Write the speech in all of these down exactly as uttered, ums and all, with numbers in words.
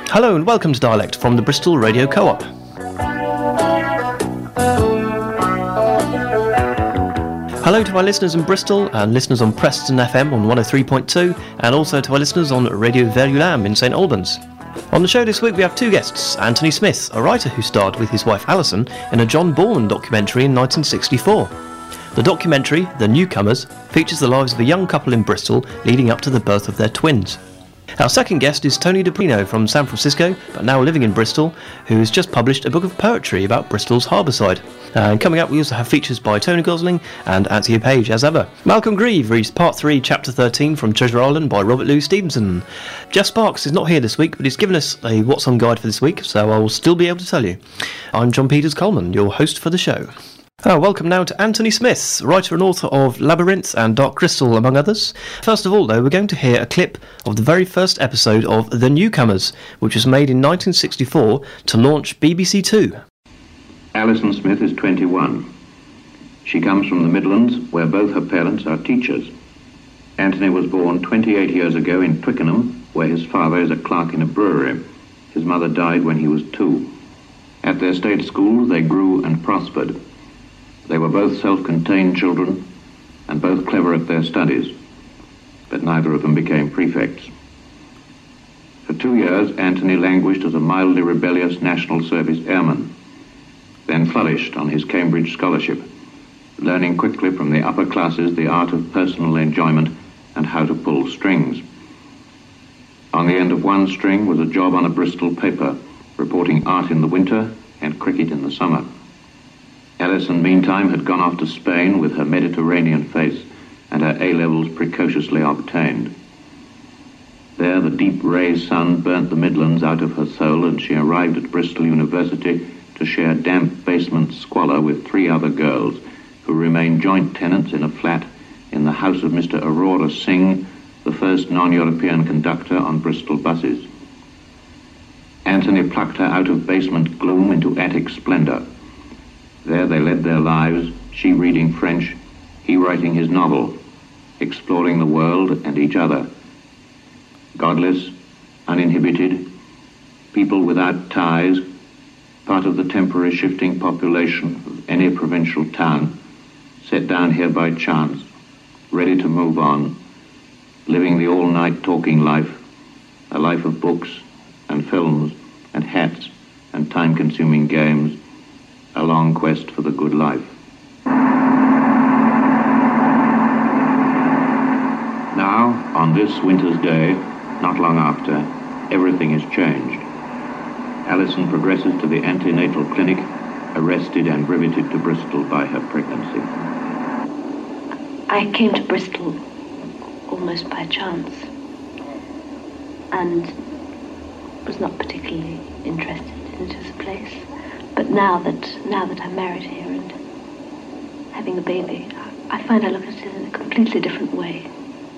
Hello and welcome to Dialect from the Bristol Radio Co-op. Hello to our listeners in Bristol and listeners on Preston F M on one oh three point two, and also to our listeners on Radio Verulam in St Albans. On the show this week we have two guests: Anthony Smith, a writer who starred with his wife Alison in a John Boorman documentary in nineteen sixty-four. The documentary, The Newcomers, features the lives of a young couple in Bristol leading up to the birth of their twins. Our second guest is Tony DiPrino from San Francisco, but now living in Bristol, who has just published a book of poetry about Bristol's harbourside. And coming up, we also have features by Tony Gosling and Anthea Page, as ever. Malcolm Grieve reads Part three, Chapter thirteen from Treasure Island by Robert Louis Stevenson. Jeff Sparks is not here this week, but he's given us a What's On guide for this week, so I will still be able to tell you. I'm John Peters Coleman, your host for the show. Oh, welcome now to Anthony Smith, writer and author of Labyrinth and Dark Crystal, among others. First of all, though, we're going to hear a clip of the very first episode of The Newcomers, which was made in nineteen sixty-four to launch B B C Two. Alison Smith is twenty-one. She comes from the Midlands, where both her parents are teachers. Anthony was born twenty-eight years ago in Twickenham, where his father is a clerk in a brewery. His mother died when he was two. At their state school, they grew and prospered. They were both self-contained children and both clever at their studies, but neither of them became prefects. For two years, Anthony languished as a mildly rebellious National Service airman, then flourished on his Cambridge scholarship, learning quickly from the upper classes the art of personal enjoyment and how to pull strings. On the end of one string was a job on a Bristol paper, reporting art in the winter and cricket in the summer. Alison, meantime, had gone off to Spain with her Mediterranean face and her A-levels precociously obtained. There, the deep ray sun burnt the Midlands out of her soul, and she arrived at Bristol University to share damp basement squalor with three other girls who remained joint tenants in a flat in the house of Mister Aurora Singh, the first non-European conductor on Bristol buses. Anthony plucked her out of basement gloom into attic splendor. There they led their lives, she reading French, he writing his novel, exploring the world and each other. Godless, uninhibited, people without ties, part of the temporary shifting population of any provincial town, set down here by chance, ready to move on, living the all-night talking life, a life of books and films and hats and time-consuming games, a long quest for the good life. Now, on this winter's day, not long after, everything is changed. Alison progresses to the antenatal clinic, arrested and riveted to Bristol by her pregnancy. I came to Bristol almost by chance and was not particularly interested in it as a place. But now that now that I'm married here and having a baby, I find I look at it in a completely different way.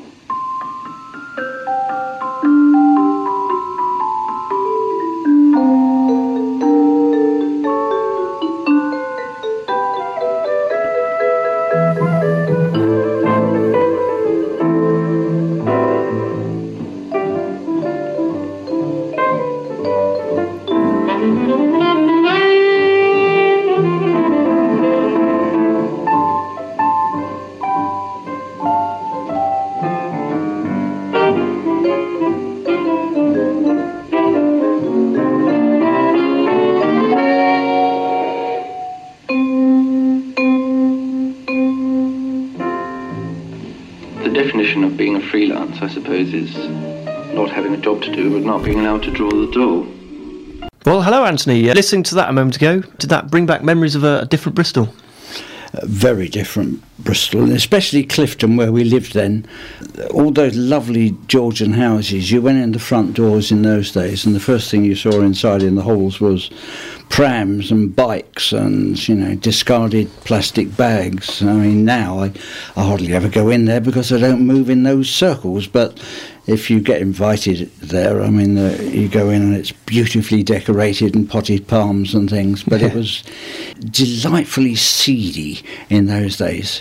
I suppose, is not having a job to do, but not being allowed to draw the dough. Well, hello, Anthony. Uh, listening to that a moment ago, did that bring back memories of a, a different Bristol? Uh, very different Bristol, and especially Clifton, where we lived then. All those lovely Georgian houses, you went in the front doors in those days, and the first thing you saw inside in the halls was prams and bikes and, you know, discarded plastic bags. I mean, now I, I hardly ever go in there because I don't move in those circles, but if you get invited there, I mean, uh, you go in and it's beautifully decorated and potted palms and things, but it was delightfully seedy in those days.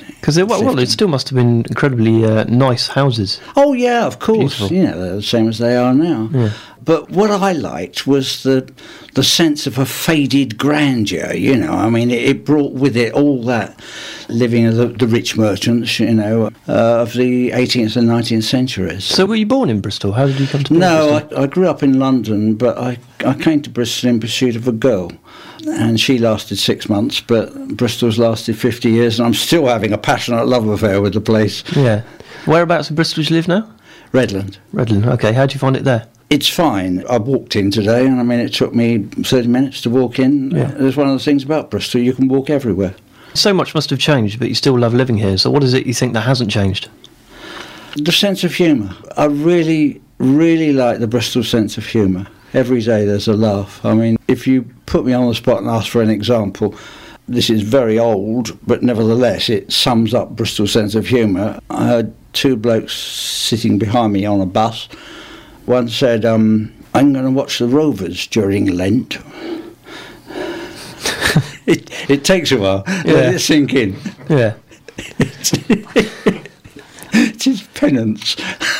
Because well, well, it still must have been incredibly uh, nice houses. Oh yeah, of course. Beautiful. You know, they're the same as they are now. Yeah. But what I liked was the the sense of a faded grandeur. You know, I mean, it, it brought with it all that living of the, the rich merchants, you know, uh, of the eighteenth and nineteenth centuries. So were you born in Bristol? How did you come to No, Bristol? I, I grew up in London, but I, I came to Bristol in pursuit of a girl. And she lasted six months, but Bristol's lasted fifty years, and I'm still having a passionate love affair with the place. Yeah. Whereabouts in Bristol do you live now? Redland. Redland. Okay. How do you find it there? It's fine. I walked in today, and I mean, it took me thirty minutes to walk in. Yeah. There's one of the things about Bristol, you can walk everywhere. So much must have changed, but you still love living here. So what is it you think that hasn't changed? The sense of humour. I really, really like the Bristol sense of humour. Every day there's a laugh. I mean, if you put me on the spot and ask for an example, this is very old, but nevertheless it sums up Bristol's sense of humour. I heard two blokes sitting behind me on a bus. One said, um, I'm going to watch the Rovers during Lent. it, it takes a while. Yeah. Let it sink in. Yeah. It's his penance.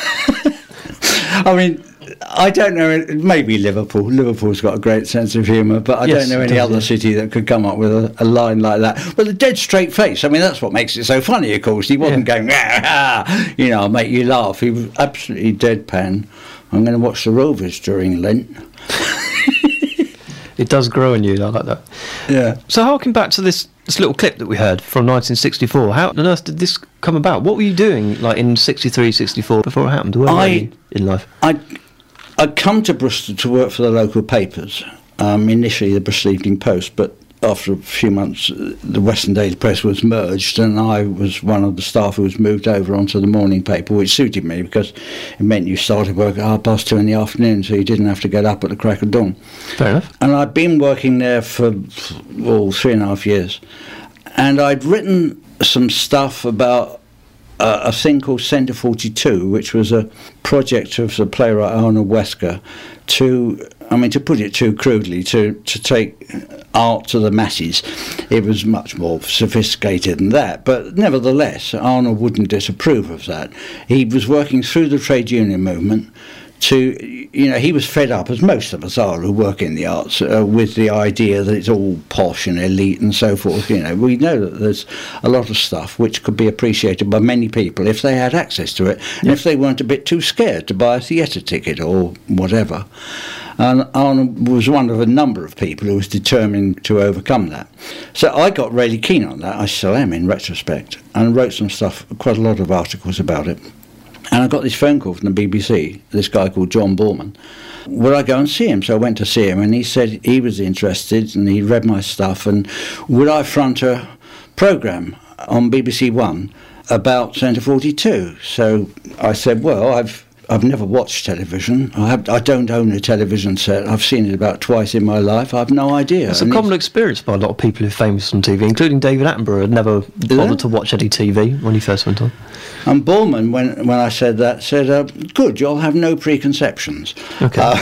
I mean, I don't know, maybe Liverpool. Liverpool's got a great sense of humour, but I Yes, don't know it any does, other yeah. city that could come up with a, a line like that. But the dead straight face, I mean, that's what makes it so funny, of course. He wasn't Yeah. going, ah, ah, you know, I'll make you laugh. He was absolutely deadpan. I'm going to watch the Rovers during Lent. It does grow in you. I like that. Yeah. So harking back to this, this little clip that we heard from nineteen sixty-four, how on earth did this come about? What were you doing like in sixty-three, sixty-four before it happened? Where were I- you in life? I'd, I'd come to Bristol to work for the local papers, um, initially the Bristol Evening Post, but after a few months uh, the Western Daily Press was merged, and I was one of the staff who was moved over onto the morning paper, which suited me because it meant you started work at half past two in the afternoon, so you didn't have to get up at the crack of dawn. Fair enough. And I'd been working there for, well, three and a half years, and I'd written some stuff about Uh, a thing called Centre forty-two, which was a project of the playwright Arnold Wesker to, I mean, to put it too crudely, to, to take art to the masses. It was much more sophisticated than that, but nevertheless, Arnold wouldn't disapprove of that. He was working through the trade union movement to, you know, he was fed up, as most of us are who work in the arts, uh, with the idea that it's all posh and elite and so forth. You know, we know that there's a lot of stuff which could be appreciated by many people if they had access to it, and if they weren't a bit too scared to buy a theatre ticket or whatever. And Arnold was one of a number of people who was determined to overcome that. So I got really keen on that, I still am in retrospect, and wrote some stuff, quite a lot of articles about it. And I got this phone call from the B B C, this guy called John Borman. Would I go and see him? So I went to see him, and he said he was interested, and he read my stuff, and would I front a programme on B B C One about Centre forty-two? So I said, well, I've I've never watched television. I have, I don't own a television set. I've seen it about twice in my life. I've no idea. It's a And common experience by a lot of people who are famous on T V, including David Attenborough, had never bothered to watch any T V when he first went on. And Borman, when when I said that, said, uh, good, you'll have no preconceptions. Okay. Uh,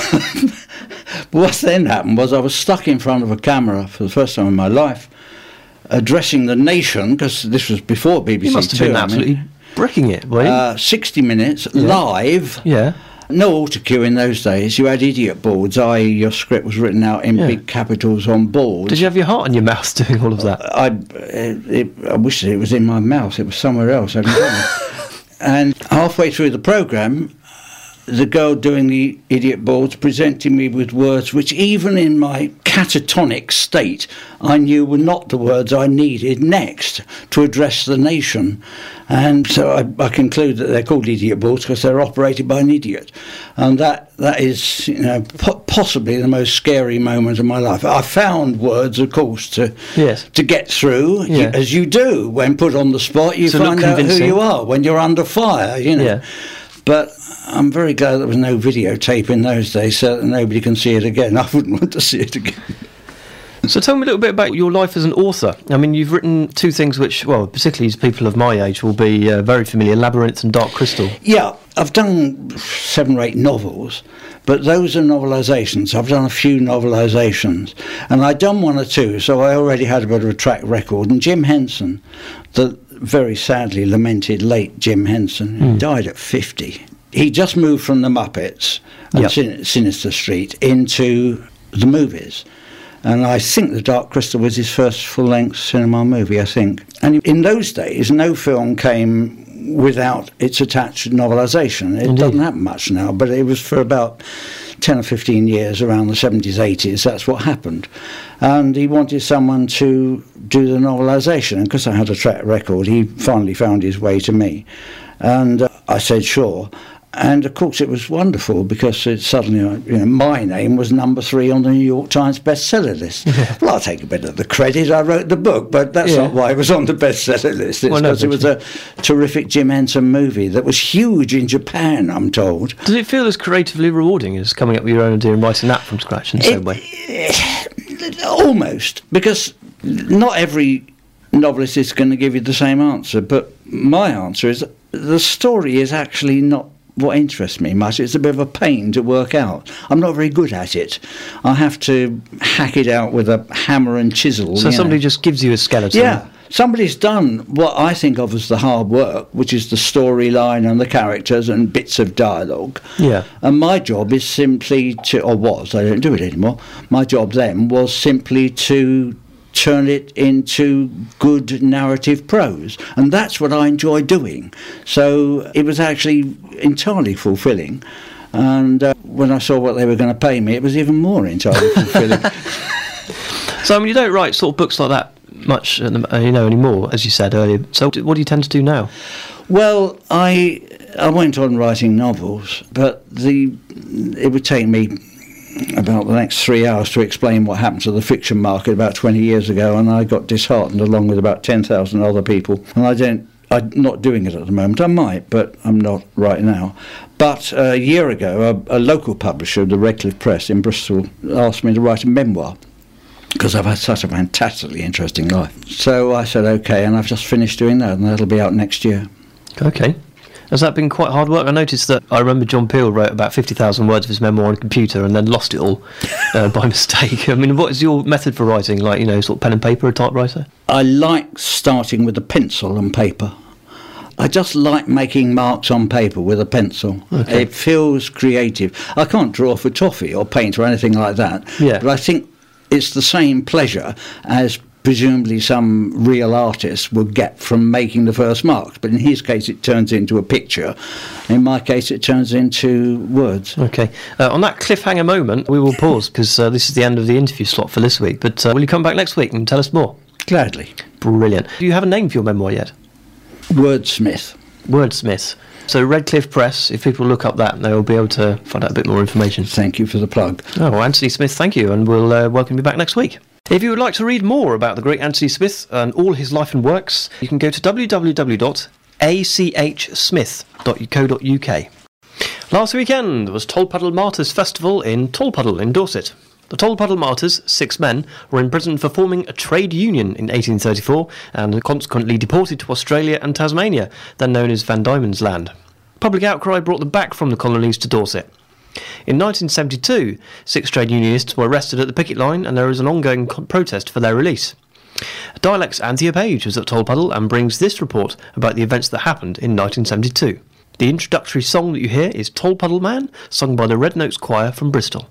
but what then happened was I was stuck in front of a camera for the first time in my life, addressing the nation, because this was before B B C You must have Two, been I absolutely mean. bricking it, were you? Uh, sixty minutes, Yeah. live. yeah. No autocue in those days. You had idiot boards, that is your script was written out in Yeah. big capitals on boards. Did you have your heart in your mouth doing all of that? I, it, it, I wish it was in my mouth. It was somewhere else. I don't know. And halfway through the programme, the girl doing the idiot boards presented me with words which, even in my catatonic state, I knew were not the words I needed next to address the nation. And so I, I conclude that they're called idiot boards because they're operated by an idiot. And that that is, you know, po- possibly the most scary moment of my life. I found words, of course, to Yes. to get through, Yeah. you, as you do when put on the spot. You To look find out who convincing. you are when you're under fire, you know. Yeah. But I'm very glad there was no videotape in those days, so that nobody can see it again. I wouldn't want to see it again. So tell me a little bit about your life as an author. I mean, you've written two things which, well, particularly as people of my age will be uh, very familiar, Labyrinth and Dark Crystal. Yeah, I've done seven or eight novels, but those are novelisations. I've done a few novelisations, and I'd done one or two, so I already had a bit of a track record. And Jim Henson, the very sadly lamented late Jim Henson, who Mm. died at fifty. He just moved from the Muppets and Yep. Sin- Sinister Street into the movies. And I think The Dark Crystal was his first full-length cinema movie, I think. And in those days, no film came without its attached novelisation. It Indeed. doesn't happen much now, but it was for about ten or fifteen years, around the seventies, eighties, that's what happened. And he wanted someone to do the novelisation. And because I had a track record, he finally found his way to me. And uh, I said, sure. And of course it was wonderful because it suddenly, you know, my name was number three on the New York Times bestseller list. Yeah. Well, I'll take a bit of the credit. I wrote the book, but that's Yeah. not why it was on the bestseller list. It's Well, no, because it was a terrific Jim Henson movie that was huge in Japan, I'm told. Does it feel as creatively rewarding as coming up with your own idea and writing that from scratch in the same way? Almost, because not every novelist is going to give you the same answer, but my answer is the story is actually not what interests me much. It's a bit of a pain to work out. I'm not very good at it. I have to hack it out with a hammer and chisel. So you somebody know. just gives you a skeleton. Yeah, somebody's done what I think of as the hard work, which is the storyline and the characters and bits of dialogue. Yeah. And my job is simply to, or was, I don't do it anymore, my job then was simply to turn it into good narrative prose. And that's what I enjoy doing. So it was actually entirely fulfilling. And uh, when I saw what they were going to pay me, it was even more entirely fulfilling. So I mean, you don't write sort of books like that much, uh, you know, anymore, as you said earlier. So what do you tend to do now? Well, I I went on writing novels, but the it would take me about the next three hours to explain what happened to the fiction market about twenty years ago, and I got disheartened along with about ten thousand other people. And I don't, I'm not doing it at the moment. I might, but I'm not right now. But uh, a year ago, a, a local publisher, the Redcliffe Press in Bristol, asked me to write a memoir, because I've had such a fantastically interesting life. So I said, OK, and I've just finished doing that, and that'll be out next year. Okay. Has that been quite hard work? I noticed that I remember John Peel wrote about fifty thousand words of his memoir on a computer and then lost it all uh, by mistake. I mean, what is your method for writing? Like, you know, sort of pen and paper, a typewriter? I like starting with a pencil and paper. I just like making marks on paper with a pencil. Okay. It feels creative. I can't draw for toffee or paint or anything like that, Yeah. but I think it's the same pleasure as presumably some real artist would get from making the first marks. But in his case, it turns into a picture. In my case, it turns into words. Okay. Uh, on that cliffhanger moment, we will pause because uh, this is the end of the interview slot for this week. But uh, will you come back next week and tell us more? Gladly. Brilliant. Do you have a name for your memoir yet? Wordsmith. Wordsmith. So Redcliffe Press, if people look up that, they'll be able to find out a bit more information. Thank you for the plug. Oh, well, Anthony Smith, thank you, and we'll uh, welcome you back next week. If you would like to read more about the great Anthony Smith and all his life and works, you can go to w w w dot a c h smith dot co dot u k. Last weekend was Tolpuddle Martyrs Festival in Tolpuddle in Dorset. The Tolpuddle Martyrs, six men, were imprisoned for forming a trade union in eighteen thirty-four and consequently deported to Australia and Tasmania, then known as Van Diemen's Land. Public outcry brought them back from the colonies to Dorset. In nineteen seventy-two, six trade unionists were arrested at the picket line and there is an ongoing co- protest for their release. Dialect's Anthea Page was at Tolpuddle and brings this report about the events that happened in nineteen seventy-two. The introductory song that you hear is Tolpuddle Man, sung by the Red Notes Choir from Bristol.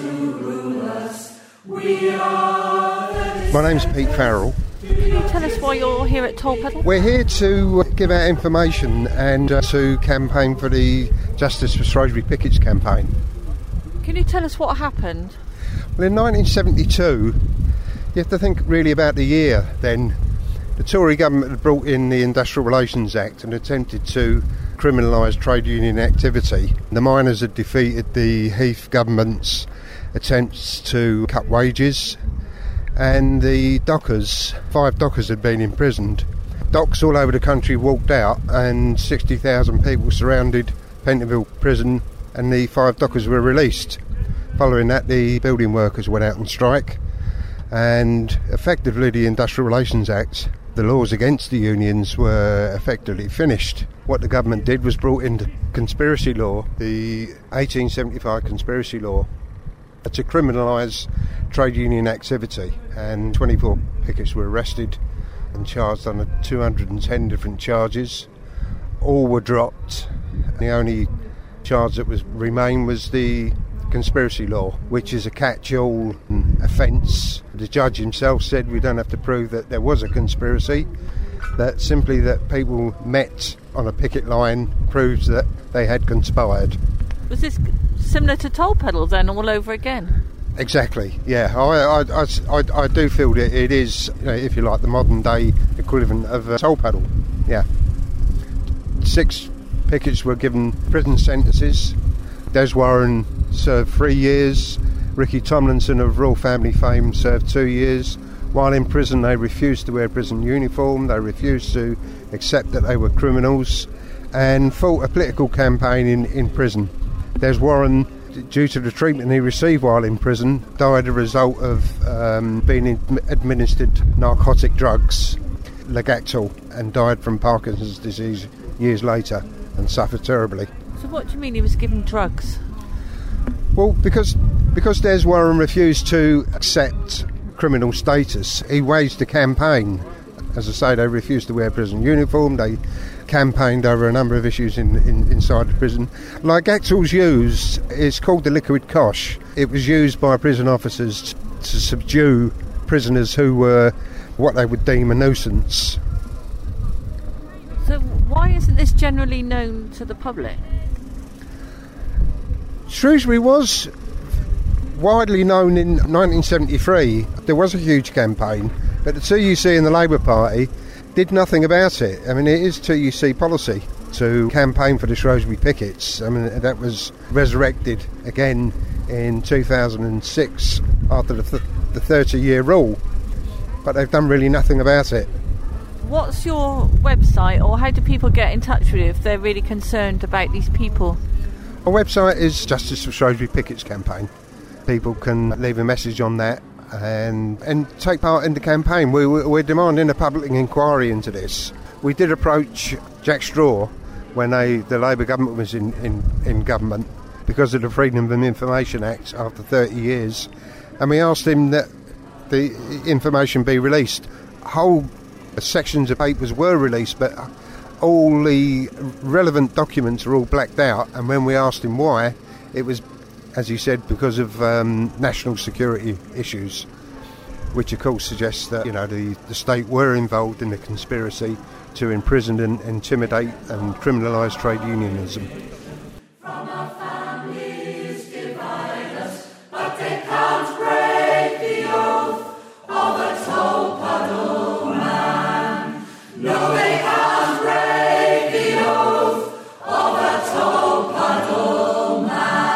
My name's Pete Farrell. Can you tell us why why you're here at Tolpuddle? We're here to give out information and uh, to campaign for the Justice for Shrewsbury Pickets campaign. Can you tell us what happened? Well, in nineteen seventy-two, you have to think really about the year then. The Tory government had brought in the Industrial Relations Act and attempted to criminalise trade union activity. The miners had defeated the Heath government's attempts to cut wages, and the dockers, five dockers had been imprisoned. Docks all over the country walked out and sixty thousand people surrounded Pentonville prison, and the five dockers were released. Following that, the building workers went out on strike, and effectively the Industrial Relations Act, the laws against the unions, were effectively finished. What the government did was brought in the conspiracy law, the eighteen seventy-five conspiracy law, to criminalise trade union activity, and twenty-four pickets were arrested and charged under two hundred ten different charges. All were dropped. The only charge that was remained was the conspiracy law, which is a catch-all offence. The judge himself said we don't have to prove that there was a conspiracy, that simply that people met on a picket line proves that they had conspired. Was this similar to Tolpuddle then, all over again? Exactly, yeah. I I, I, I do feel that it is, you know, if you like, the modern day equivalent of uh, Tolpuddle. Yeah. Six pickets were given prison sentences. Des Warren served three years. Ricky Tomlinson of Royal Family fame served two years. While in prison, they refused to wear prison uniform. They refused to accept that they were criminals, and fought a political campaign in, in prison. Des Warren, due to the treatment he received while in prison, died as a result of um, being in, administered narcotic drugs, Lagactil, and died from Parkinson's disease years later and suffered terribly. So what do you mean he was given drugs? Well, because because Des Warren refused to accept criminal status, he waged a campaign. As I say, they refused to wear prison uniform. They campaigned over a number of issues in, in, inside the prison. Lagactil's used, it's called the liquid cosh. It was used by prison officers to subdue prisoners who were what they would deem a nuisance. So why isn't this generally known to the public? Shrewsbury was widely known in nineteen seventy-three. There was a huge campaign, but the T U C and the Labour Party did nothing about it. I mean, it is T U C policy to campaign for the Shrewsbury pickets. I mean, that was resurrected again in two thousand six after the, th- the thirty-year rule, but they've done really nothing about it. What's your website, or how do people get in touch with you if they're really concerned about these people? Our website is Justice for Shrewsbury Pickets campaign. People can leave a message on that and and take part in the campaign. We, we're demanding a public inquiry into this. We did approach Jack Straw when they, the Labour government was in, in, in government because of the Freedom of Information Act after thirty years, and we asked him that the information be released. Whole sections of papers were released, but all the relevant documents are all blacked out, and when we asked him why, it was, as he said, because of um, national security issues, which of course suggests that, you know, the, the state were involved in the conspiracy to imprison and intimidate and criminalise trade unionism. From our families divide us, but they can't break the oath of a Tolpuddle man. No, they can't break the oath of a Tolpuddle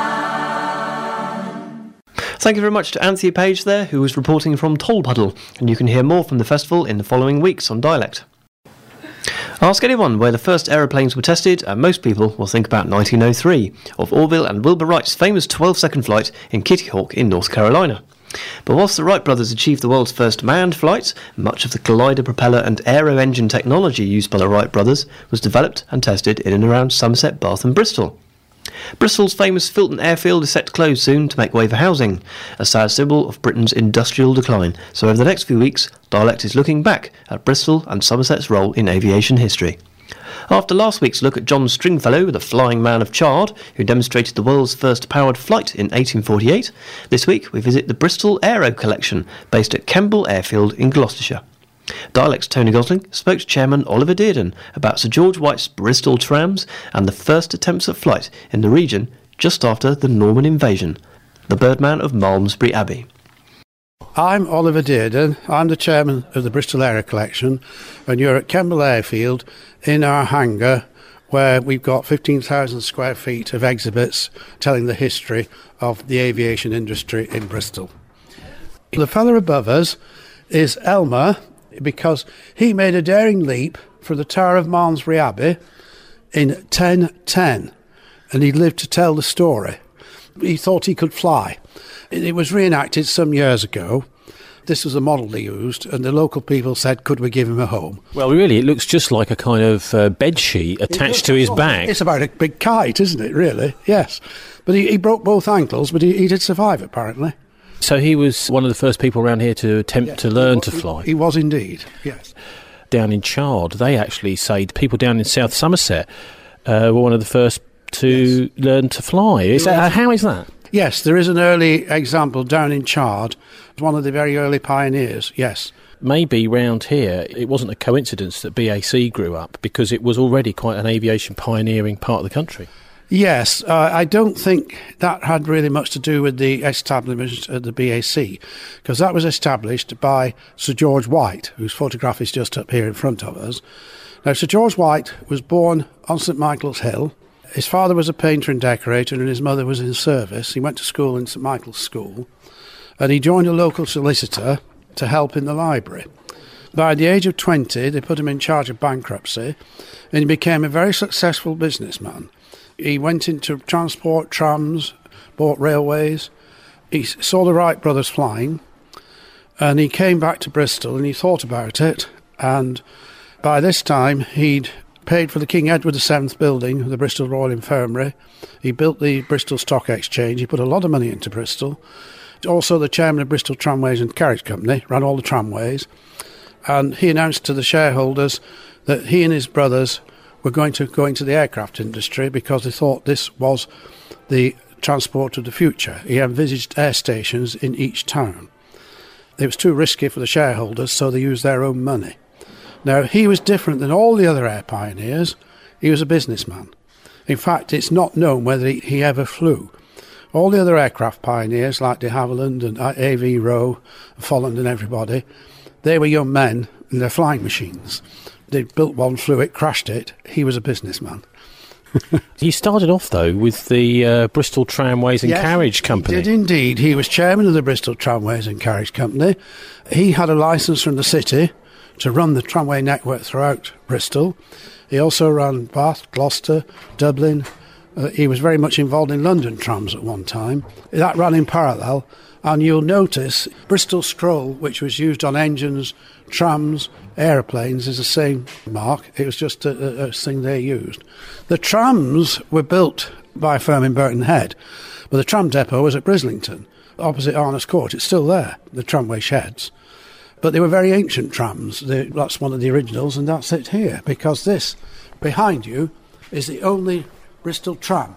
man. Thank you very much to Anthea Page there, who was reporting from Tolpuddle, and you can hear more from the festival in the following weeks on Dialect. Ask anyone where the first aeroplanes were tested, and most people will think about nineteen oh three, of Orville and Wilbur Wright's famous twelve-second flight in Kitty Hawk in North Carolina. But whilst the Wright brothers achieved the world's first manned flight, much of the glider propeller and aero engine technology used by the Wright brothers was developed and tested in and around Somerset, Bath and Bristol. Bristol's famous Filton Airfield is set to close soon to make way for housing, a sad symbol of Britain's industrial decline. So over the next few weeks, Dialect is looking back at Bristol and Somerset's role in aviation history. After last week's look at John Stringfellow, the Flying Man of Chard, who demonstrated the world's first powered flight in eighteen forty-eight, this week we visit the Bristol Aero Collection, based at Kemble Airfield in Gloucestershire. Dialect's Tony Gosling spoke to Chairman Oliver Dearden about Sir George White's Bristol trams and the first attempts at flight in the region just after the Norman invasion. The Birdman of Malmesbury Abbey. I'm Oliver Dearden. I'm the chairman of the Bristol Aero Collection, and you're at Kemble Airfield in our hangar where we've got fifteen thousand square feet of exhibits telling the history of the aviation industry in Bristol. The fellow above us is Elmer, because he made a daring leap for the Tower of Malmesbury Abbey in ten ten, and he lived to tell the story. He thought he could fly. It was reenacted some years ago. This was the model they used, and the local people said, could we give him a home? Well, really, it looks just like a kind of uh, bed sheet attached to his back. It's about a big kite, isn't it, really? Yes. But he, he broke both ankles, but he, he did survive, apparently. So he was one of the first people around here to attempt yes, to learn to fly. He was indeed, yes. Down in Chard, they actually say people down in South Somerset uh, were one of the first to yes. learn to fly. Is that, how is that? Yes, there is an early example down in Chard. One of the very early pioneers, yes. Maybe round here it wasn't a coincidence that B A C grew up, because it was already quite an aviation pioneering part of the country. Yes, uh, I don't think that had really much to do with the establishment of the B A C, because that was established by Sir George White, whose photograph is just up here in front of us. Now, Sir George White was born on St Michael's Hill. His father was a painter and decorator, and his mother was in service. He went to school in St Michael's School, and he joined a local solicitor to help in the library. By the age of twenty, they put him in charge of bankruptcy, and he became a very successful businessman. He went into transport, trams, bought railways. He saw the Wright brothers flying, and he came back to Bristol and he thought about it. And by this time, he'd paid for the King Edward the Seventh building of the Bristol Royal Infirmary. He built the Bristol Stock Exchange. He put a lot of money into Bristol. Also, the chairman of Bristol Tramways and Carriage Company, ran all the tramways. And he announced to the shareholders that he and his brothers were going to go into the aircraft industry because they thought this was the transport of the future. He envisaged air stations in each town. It was too risky for the shareholders, so they used their own money. Now, he was different than all the other air pioneers. He was a businessman. In fact, it's not known whether he, he ever flew. All the other aircraft pioneers, like de Havilland and A V Rowe, Folland and everybody, they were young men in their flying machines. They built one, flew it, crashed it. He was a businessman. He started off, though, with the uh, Bristol Tramways and yes, Carriage Company. He did indeed. He was chairman of the Bristol Tramways and Carriage Company. He had a licence from the city to run the tramway network throughout Bristol. He also ran Bath, Gloucester, Dublin. Uh, he was very much involved in London trams at one time. That ran in parallel. And you'll notice Bristol Scroll, which was used on engines, trams, aeroplanes, is the same mark. It was just a, a, a thing they used. The trams were built by a firm in Burton Head, but the tram depot was at Brislington, opposite Arnos Court. It's still there, the tramway sheds. But they were very ancient trams. They, that's one of the originals, and that's it here, because this, behind you, is the only Bristol tram.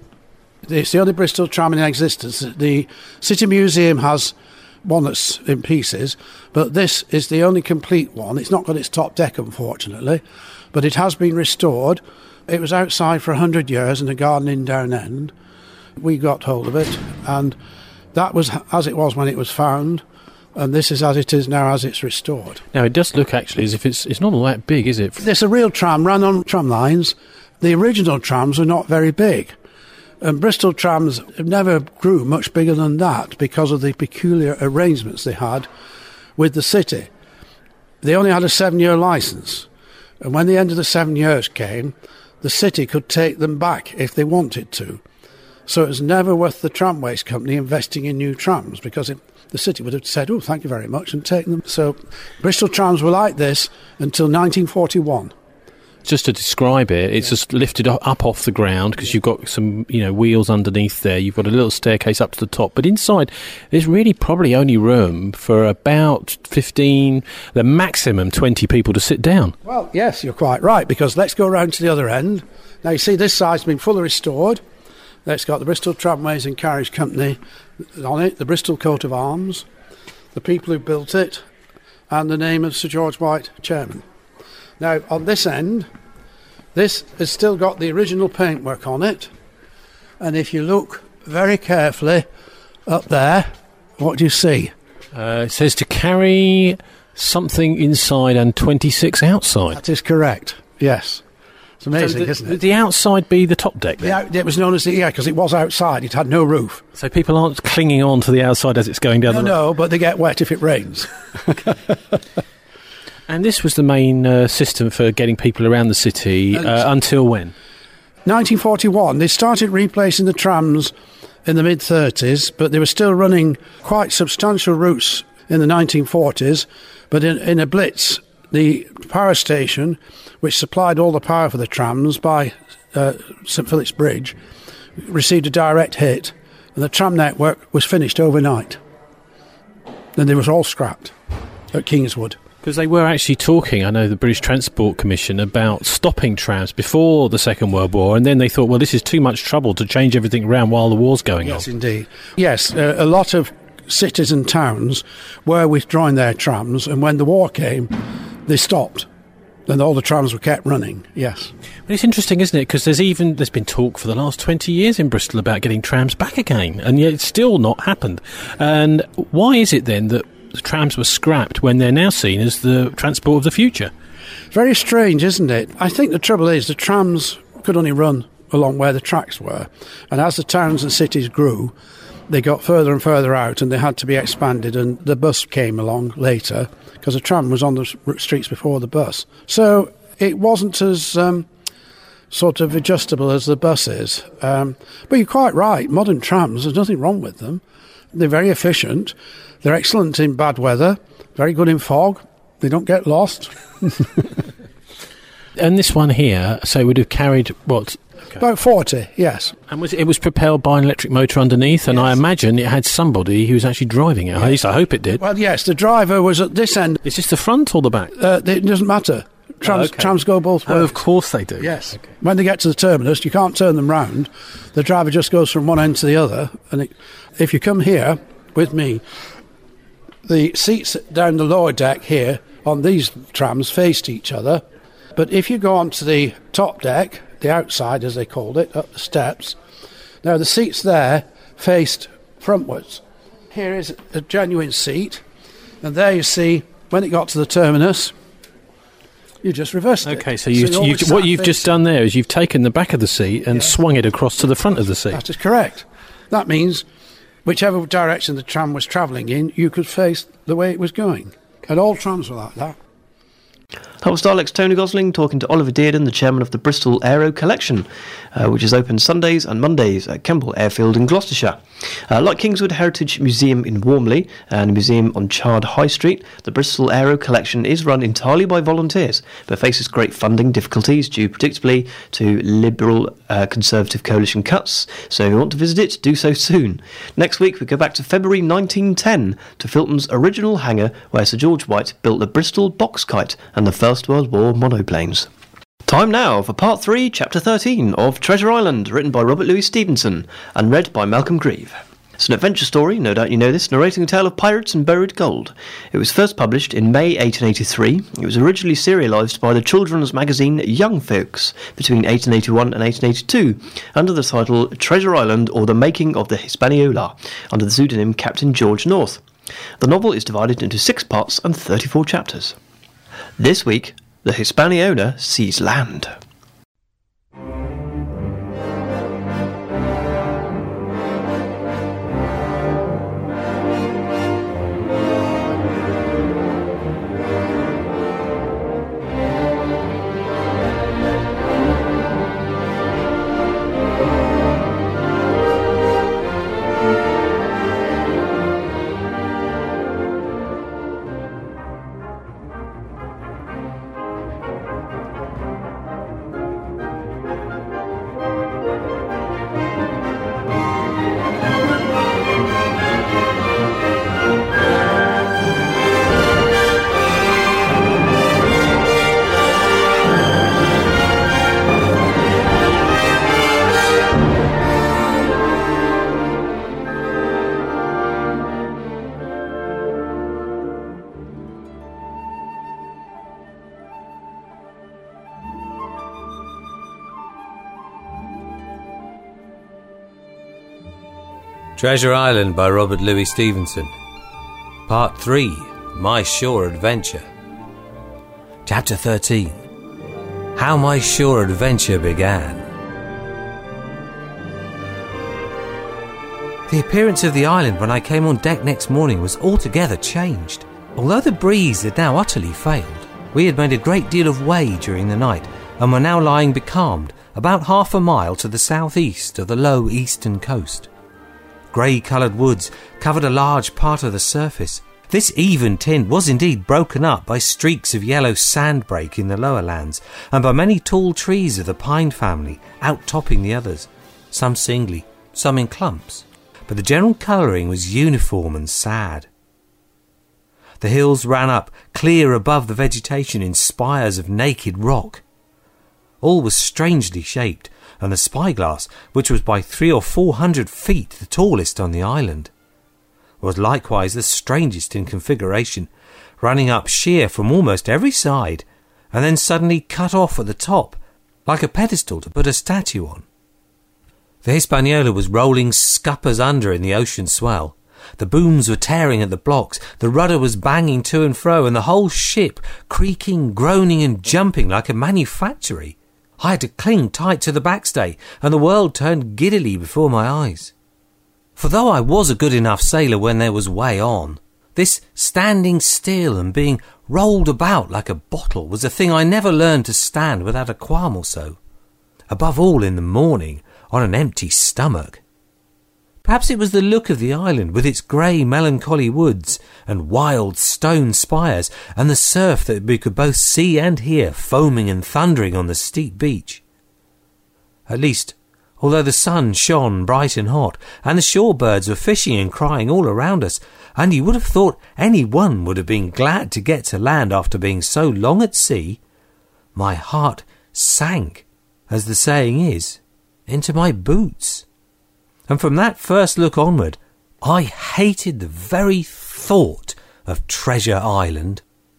It's the only Bristol tram in existence. The City Museum has one that's in pieces, but this is the only complete one. It's not got its top deck, unfortunately, but it has been restored. It was outside for a hundred years in a garden in Downend. We got hold of it, and that was as it was when it was found, and this is as it is now as it's restored. Now, it does look actually as if it's it's not all that big, is it? It's a real tram, ran on tram lines. The original trams were not very big. And Bristol trams never grew much bigger than that because of the peculiar arrangements they had with the city. They only had a seven-year licence. And when the end of the seven years came, the city could take them back if they wanted to. So it was never worth the Tramways Company investing in new trams, because it, the city would have said, oh, thank you very much, and taken them. So Bristol trams were like this until nineteen forty-one. Just to describe it, it's yeah. just lifted up off the ground because you've got some, you know, wheels underneath there. You've got a little staircase up to the top, but inside there's really probably only room for about fifteen, the maximum twenty people to sit down. Well, yes, you're quite right, because let's go round to the other end. Now you see this side's been fully restored. It's got the Bristol Tramways and Carriage Company on it, the Bristol coat of arms, the people who built it, and the name of Sir George White, chairman. Now, on this end, this has still got the original paintwork on it, and if you look very carefully up there, what do you see? Uh, it says to carry something inside and twenty-six outside. That is correct, yes. It's amazing, so the, isn't it? Would the outside be the top deck then? The out, it was known as the, yeah, because it was outside, it had no roof. So people aren't clinging on to the outside as it's going down no, the road? No, but they get wet if it rains. And this was the main uh, system for getting people around the city uh, until when? nineteen forty-one, they started replacing the trams in the mid-thirties, but they were still running quite substantial routes in the nineteen forties. But in, in a blitz, the power station, which supplied all the power for the trams by uh, St Philip's Bridge, received a direct hit, and the tram network was finished overnight. Then they was all scrapped at Kingswood. Because they were actually talking, I know, the British Transport Commission, about stopping trams before the Second World War, and then they thought, well, this is too much trouble to change everything around while the war's going yes, on. Yes, indeed. Yes, uh, a lot of cities and towns were withdrawing their trams, and when the war came, they stopped. And all the trams were kept running, yes. But it's interesting, isn't it? Because there's even there's been talk for the last twenty years in Bristol about getting trams back again, and yet it's still not happened. And why is it then that the trams were scrapped when they're now seen as the transport of the future? Very strange, isn't it? I think the trouble is the trams could only run along where the tracks were, and as the towns and cities grew, they got further and further out, and they had to be expanded, and the bus came along later, because the tram was on the streets before the bus. So it wasn't as um, sort of adjustable as the bus is. Um, but you're quite right, modern trams, there's nothing wrong with them. They're very efficient. They're excellent in bad weather, very good in fog. They don't get lost. And this one here, so it would have carried, what? Okay. About forty, yes. And was, it was propelled by an electric motor underneath, and yes. I imagine it had somebody who was actually driving it. Yes. At least I hope it did. Well, yes, the driver was at this end. Is this the front or the back? Uh, it doesn't matter. Trams, oh, okay. trams go both ways. Oh, of course they do. Yes. Okay. When they get to the terminus, you can't turn them round. The driver just goes from one end to the other. And it, if you come here with me, the seats down the lower deck here on these trams faced each other. But if you go onto the top deck, the outside as they called it, up the steps, now the seats there faced frontwards. Here is a genuine seat, and there you see, when it got to the terminus, you just reversed it. Okay, so, you, so you, what you've just done there is you've taken the back of the seat and yeah. swung it across to the front of the seat. That is correct. That means whichever direction the tram was travelling in, you could face the way it was going. And all trams were like that. That was Dalek's Tony Gosling talking to Oliver Dearden, the chairman of the Bristol Aero Collection, uh, which is open Sundays and Mondays at Kemble Airfield in Gloucestershire. Uh, like Kingswood Heritage Museum in Warmley and a museum on Chard High Street, the Bristol Aero Collection is run entirely by volunteers, but faces great funding difficulties due predictably to Liberal uh, Conservative coalition cuts, so if you want to visit it, do so soon. Next week we go back to February nineteen ten to Filton's original hangar where Sir George White built the Bristol box kite and the First World War monoplanes. Time now for Part three, Chapter thirteen of Treasure Island, written by Robert Louis Stevenson and read by Malcolm Grieve. It's an adventure story, no doubt you know this, narrating a tale of pirates and buried gold. It was first published in May eighteen eighty-three. It was originally serialised by the children's magazine Young Folks between eighteen eighty-one and eighteen eighty-two, under the title Treasure Island or the Making of the Hispaniola, under the pseudonym Captain George North. The novel is divided into six parts and thirty-four chapters. This week, the Hispaniola sees land. Treasure Island by Robert Louis Stevenson. Part three, My Shore Adventure. Chapter thirteen, How My Shore Adventure Began. The appearance of the island when I came on deck next morning was altogether changed. Although the breeze had now utterly failed, we had made a great deal of way during the night and were now lying becalmed about half a mile to the southeast of the low eastern coast. Grey-coloured woods covered a large part of the surface. This even tint was indeed broken up by streaks of yellow sandbrake in the lower lands and by many tall trees of the pine family outtopping the others, some singly, some in clumps, but the general colouring was uniform and sad. The hills ran up clear above the vegetation in spires of naked rock. All was strangely shaped, and the spyglass, which was by three or four hundred feet the tallest on the island, was likewise the strangest in configuration, running up sheer from almost every side, and then suddenly cut off at the top, like a pedestal to put a statue on. The Hispaniola was rolling scuppers under in the ocean swell. The booms were tearing at the blocks, the rudder was banging to and fro, and the whole ship creaking, groaning and jumping like a manufactory. I had to cling tight to the backstay, and the world turned giddily before my eyes. For though I was a good enough sailor when there was way on, this standing still and being rolled about like a bottle was a thing I never learned to stand without a qualm or so. Above all in the morning, on an empty stomach. Perhaps it was the look of the island with its grey melancholy woods and wild stone spires and the surf that we could both see and hear foaming and thundering on the steep beach. At least, although the sun shone bright and hot and the shore birds were fishing and crying all around us, and you would have thought any one would have been glad to get to land after being so long at sea, my heart sank, as the saying is, into my boots. And from that first look onward, I hated the very thought of Treasure Island.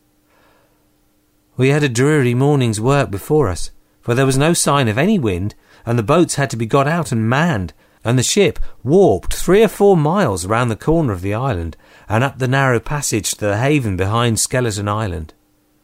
We had a dreary morning's work before us, for there was no sign of any wind, and the boats had to be got out and manned, and the ship warped three or four miles round the corner of the island and up the narrow passage to the haven behind Skeleton Island.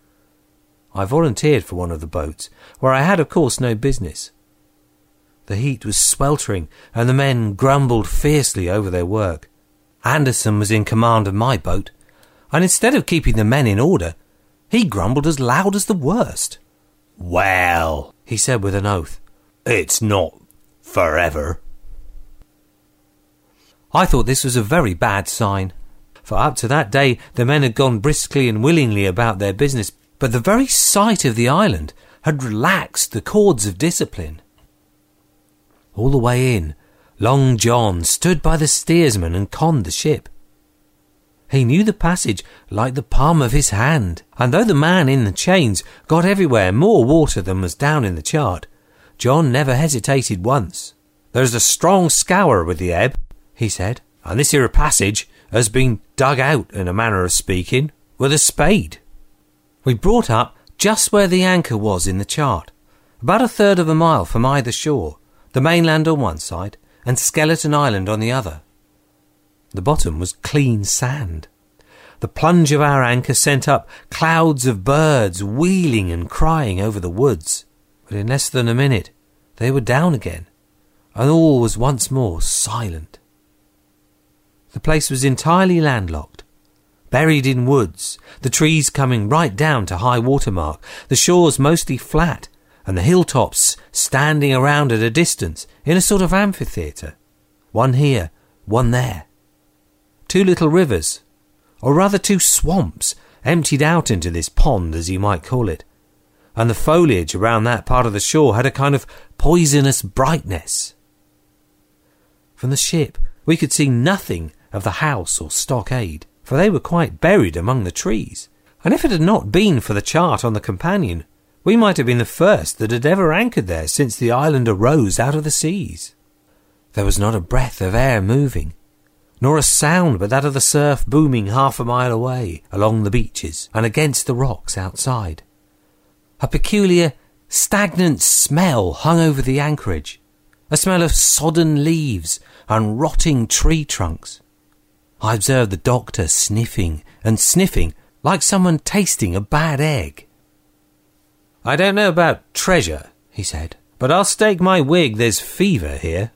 I volunteered for one of the boats, where I had of course no business. The heat was sweltering, and the men grumbled fiercely over their work. Anderson was in command of my boat, and instead of keeping the men in order, he grumbled as loud as the worst. "Well," he said with an oath, "it's not forever." I thought this was a very bad sign, for up to that day the men had gone briskly and willingly about their business, but the very sight of the island had relaxed the cords of discipline. All the way in, Long John stood by the steersman and conned the ship. He knew the passage like the palm of his hand, and though the man in the chains got everywhere more water than was down in the chart, John never hesitated once. "There's a strong scour with the ebb," he said, "and this here passage has been dug out, in a manner of speaking, with a spade." We brought up just where the anchor was in the chart, about a third of a mile from either shore, the mainland on one side and Skeleton Island on the other. The bottom was clean sand. The plunge of our anchor sent up clouds of birds wheeling and crying over the woods, but in less than a minute they were down again, and all was once more silent. The place was entirely landlocked, buried in woods, the trees coming right down to high water mark, the shores mostly flat, and the hilltops standing around at a distance in a sort of amphitheatre, one here, one there. Two little rivers, or rather two swamps, emptied out into this pond, as you might call it, and the foliage around that part of the shore had a kind of poisonous brightness. From the ship we could see nothing of the house or stockade, for they were quite buried among the trees, and if it had not been for the chart on the companion, we might have been the first that had ever anchored there since the island arose out of the seas. There was not a breath of air moving, nor a sound but that of the surf booming half a mile away along the beaches and against the rocks outside. A peculiar, stagnant smell hung over the anchorage, a smell of sodden leaves and rotting tree trunks. I observed the doctor sniffing and sniffing like someone tasting a bad egg. "I don't know about treasure," he said, "but I'll stake my wig there's fever here."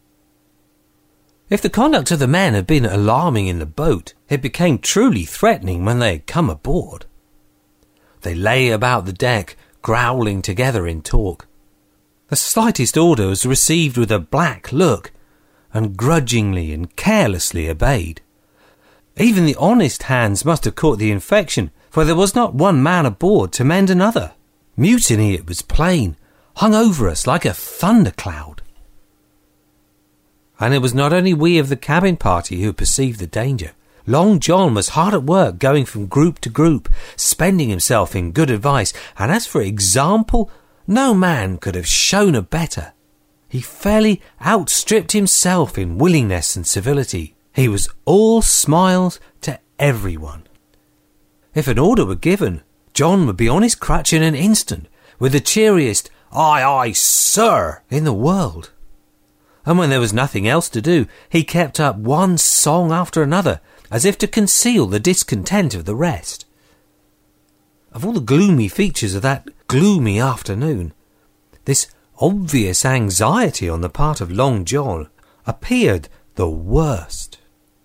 If the conduct of the men had been alarming in the boat, it became truly threatening when they had come aboard. They lay about the deck, growling together in talk. The slightest order was received with a black look, and grudgingly and carelessly obeyed. Even the honest hands must have caught the infection, for there was not one man aboard to mend another. Mutiny, it was plain, hung over us like a thundercloud. And it was not only we of the cabin party who perceived the danger. Long John was hard at work, going from group to group, spending himself in good advice, and as for example, no man could have shown a better. He fairly outstripped himself in willingness and civility. He was all smiles to everyone. If an order were given, John would be on his crutch in an instant, with the cheeriest "Aye, aye, sir" in the world. And when there was nothing else to do, he kept up one song after another, as if to conceal the discontent of the rest. Of all the gloomy features of that gloomy afternoon, this obvious anxiety on the part of Long John appeared the worst.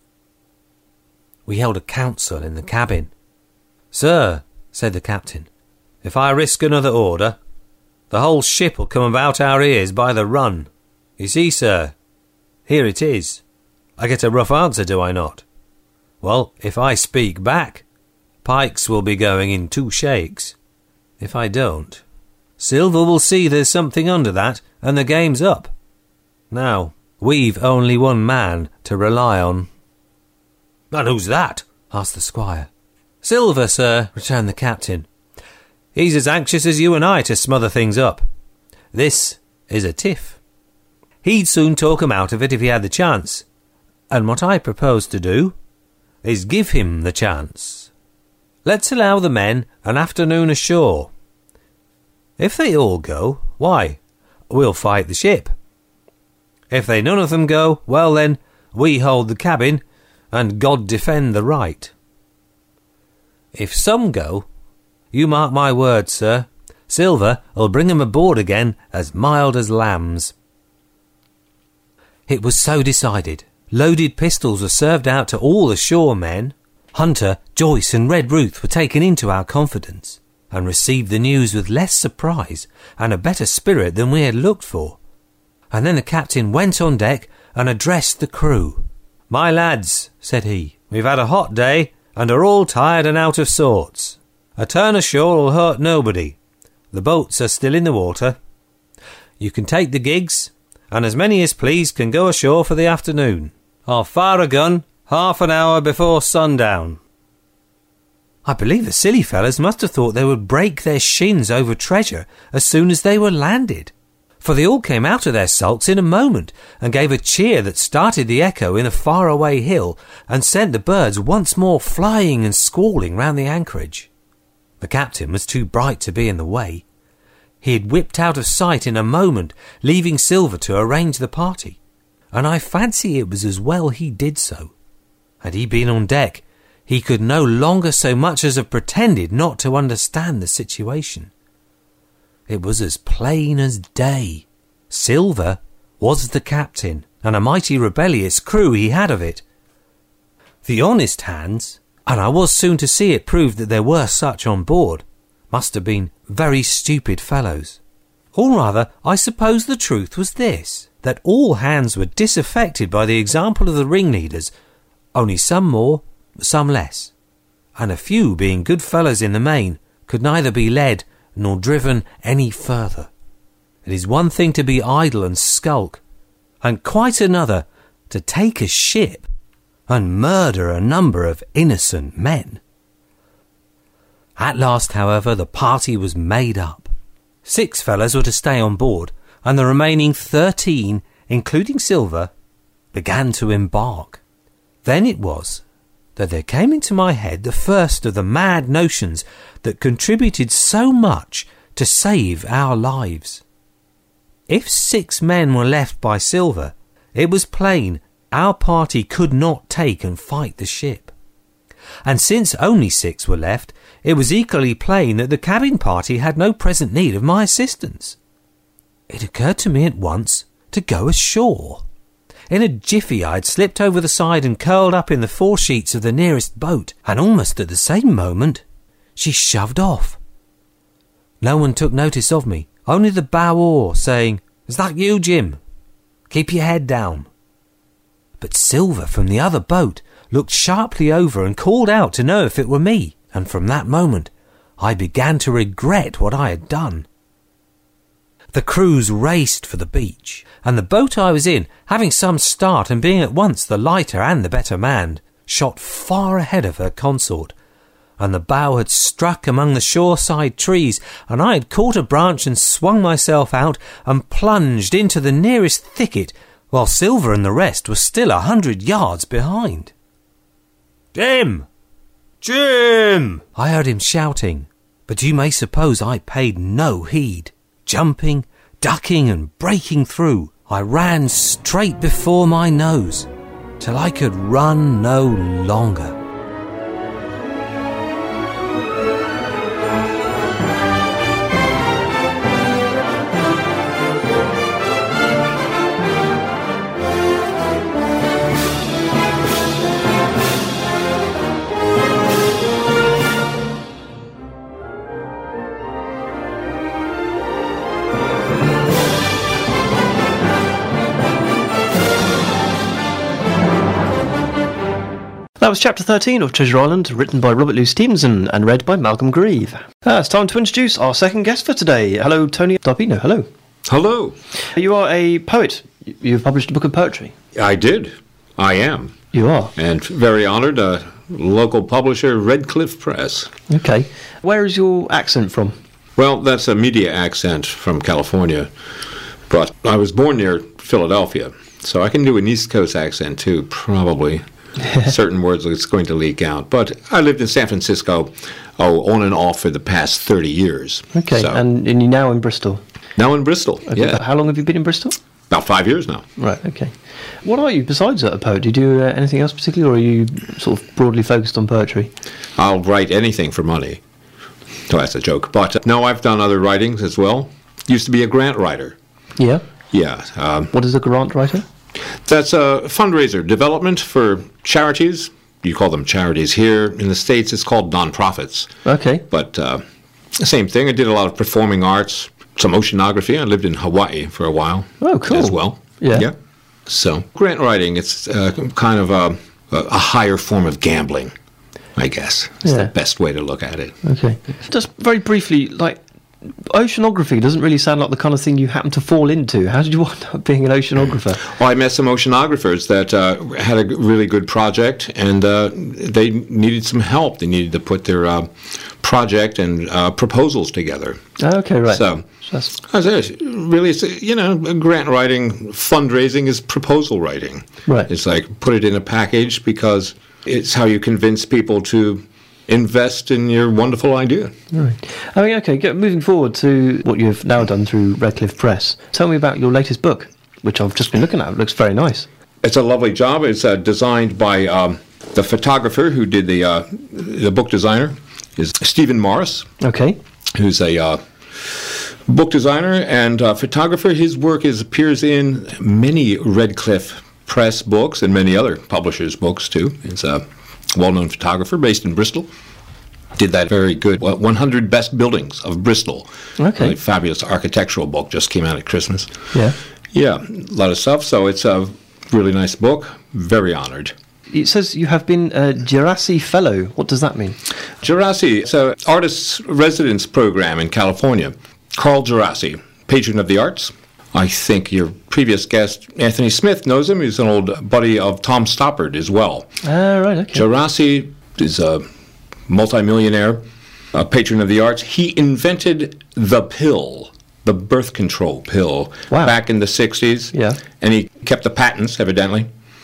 We held a council in the cabin. "Sir," said the captain, "if I risk another order, the whole ship'll come about our ears by the run. You see, sir, here it is. I get a rough answer, do I not? Well, if I speak back, Pikes will be going in two shakes. If I don't, Silver will see there's something under that, and the game's up. Now, we've only one man to rely on." "And who's that?" asked the squire. "Silver, sir," returned the captain. "He's as anxious as you and I to smother things up. This is a tiff. He'd soon talk him out of it if he had the chance. And what I propose to do is give him the chance. Let's allow the men an afternoon ashore. If they all go, why, we'll fight the ship. If they none of them go, well then, we hold the cabin, and God defend the right. If some go, you mark my words, sir, Silver'll bring 'em aboard again as mild as lambs." It was so decided. Loaded pistols were served out to all the shore men. Hunter, Joyce and Red Ruth were taken into our confidence, and received the news with less surprise and a better spirit than we had looked for. And then the captain went on deck and addressed the crew. "My lads," said he, "we've had a hot day and are all tired and out of sorts. A turn ashore will hurt nobody. The boats are still in the water. You can take the gigs, and as many as please can go ashore for the afternoon. I'll fire a gun half an hour before sundown." I believe the silly fellows must have thought they would break their shins over treasure as soon as they were landed, for they all came out of their sulks in a moment and gave a cheer that started the echo in a far-away hill and sent the birds once more flying and squalling round the anchorage. The captain was too bright to be in the way. He had whipped out of sight in a moment, leaving Silver to arrange the party, and I fancy it was as well he did so. Had he been on deck, he could no longer so much as have pretended not to understand the situation. It was as plain as day. Silver was the captain, and a mighty rebellious crew he had of it. The honest hands, and I was soon to see it proved that there were such on board, must have been very stupid fellows. Or rather, I suppose the truth was this, that all hands were disaffected by the example of the ringleaders, only some more, some less, and a few, being good fellows in the main, could neither be led nor driven any further. It is one thing to be idle and skulk, and quite another to take a ship and murder a number of innocent men. At last, however, the party was made up. Six fellows were to stay on board, and the remaining thirteen, including Silver, began to embark. Then it was that there came into my head the first of the mad notions that contributed so much to save our lives. if six men were left by Silver, it was plain our party could not take and fight the ship. And since only six were left, it was equally plain that the cabin party had no present need of my assistance. It occurred to me at once to go ashore. In a jiffy I had slipped over the side and curled up in the foresheets of the nearest boat, and almost at the same moment she shoved off. No one took notice of me, only the bow oar saying, "Is that you, Jim? Keep your head down." But Silver from the other boat looked sharply over and called out to know if it were me, and from that moment I began to regret what I had done. The crews raced for the beach, and the boat I was in, having some start and being at once the lighter and the better manned, shot far ahead of her consort, and the bow had struck among the shoreside trees, and I had caught a branch and swung myself out and plunged into the nearest thicket, while Silver and the rest were still a hundred yards behind. "Jim! Jim!" I heard him shouting, but you may suppose I paid no heed. Jumping, ducking and breaking through, I ran straight before my nose, till I could run no longer. That was chapter thirteen of Treasure Island, written by Robert Louis Stevenson and read by Malcolm Grieve. Ah, it's time to introduce our second guest for today. Hello, Tony D'Arpino. Hello. Hello. You are a poet. You've published a book of poetry. I did. I am. You are. And very honoured, a local publisher, Redcliffe Press. Okay. Where is your accent from? Well, that's a media accent from California, but I was born near Philadelphia, so I can do an East Coast accent too, probably. Certain words it's going to leak out. But I lived in San Francisco, oh, on and off for the past thirty years. Okay, so. and, and you're now in Bristol? Now in Bristol, okay. Yeah. How long have you been in Bristol? About five years now. Right, okay. What are you besides a poet? Do you do uh, anything else particularly, or are you sort of broadly focused on poetry? I'll write anything for money. So that's a joke. But uh, no, I've done other writings as well. Used to be a grant writer. Yeah? Yeah. Um, what is a grant writer? That's a fundraiser development for charities. You call them charities. Here in the States, it's called nonprofits. Okay. But uh, the same thing. I did a lot of performing arts, some oceanography. I lived in Hawaii for a while. Oh, cool. As well. Yeah. Yeah. So grant writing, it's uh, kind of a, a higher form of gambling, I guess. It's yeah. the best way to look at it. Okay. Just very briefly, like, oceanography doesn't really sound like the kind of thing you happen to fall into. How did you wind up being an oceanographer? Well, I met some oceanographers that uh, had a really good project, and uh, they needed some help. They needed to put their uh, project and uh, proposals together. Okay, right. So, so that's... I say, really, it's, you know, grant writing, fundraising is proposal writing. Right. It's like put it in a package because it's how you convince people to invest in your wonderful idea. Right. I mean, okay, get, moving forward to what you've now done through Redcliffe Press. Tell me about your latest book, which I've just been looking at. It looks very nice. It's a lovely job. It's uh, designed by um, the photographer who did the uh, the book designer, is Stephen Morris. Okay. Who's a uh, book designer and uh, photographer. His work is appears in many Redcliffe Press books and many other publishers' books, too. He's a well-known photographer based in Bristol. Did that very good well, one hundred Best Buildings of Bristol. Okay. Really fabulous architectural book, just came out at Christmas. Yeah. Yeah, a lot of stuff. So it's a really nice book. Very honored. It says you have been a Gerasi Fellow. What does that mean? Gerasi, it's an artist's residence program in California. Carl Gerasi, patron of the arts. I think your previous guest, Anthony Smith, knows him. He's an old buddy of Tom Stoppard as well. Ah, right, okay. Gerasi is a multimillionaire, a patron of the arts. He invented the pill, the birth control pill, wow. back in the sixties. Yeah. And he kept the patents, evidently.